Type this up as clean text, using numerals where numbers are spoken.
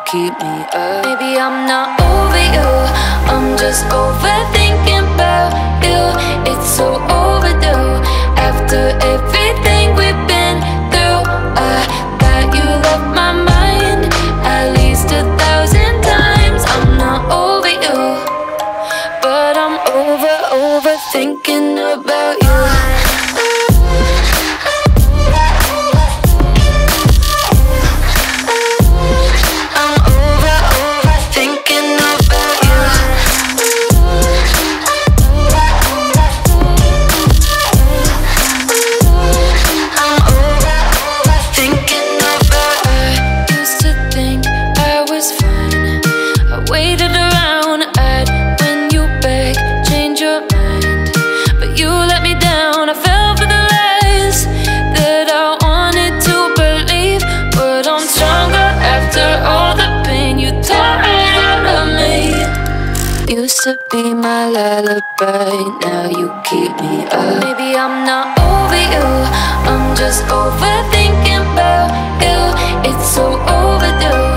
keep me up. Maybe I'm not over you, I'm just overthinking about you. It's so overdue. After everything we've been through, I thought you left my mind at least 1,000 times. I'm not over you, but I'm overthinking about you. Used to be my lullaby, now you keep me up. Maybe I'm not over you, I'm just overthinking about you. It's so overdue.